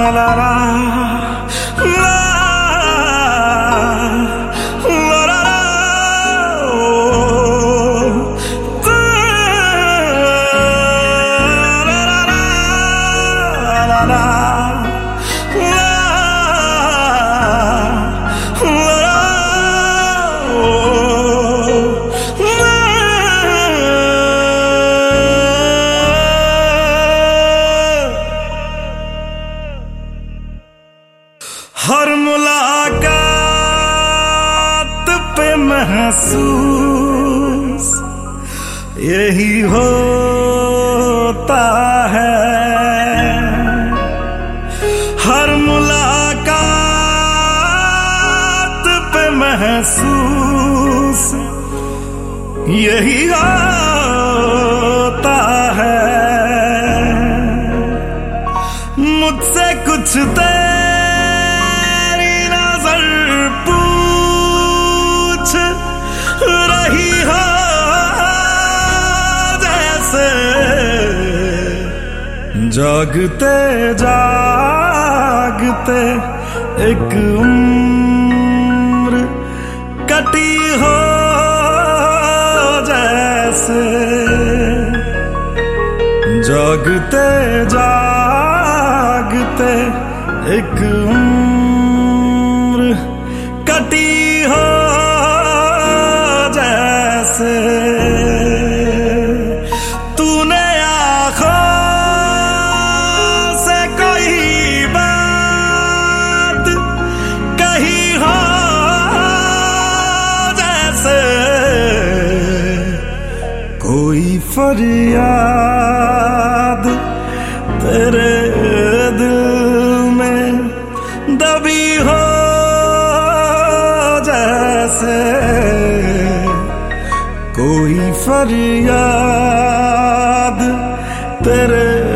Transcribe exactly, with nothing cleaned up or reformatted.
la la la la la la la la हर मुलाकात पे महसूस यही होता है। हर मुलाकात पे महसूस यही होता है। मुझसे कुछ दे रही हो जैसे जागते जागते एक उम्र कटी हो जैसे जागते जागते एक उम्र कटी हो तूने आँखों से कोई बात कही हो जैसे कोई फरियाद तेरे दिल में दबी हो जैसे कोई फरियाद तेरे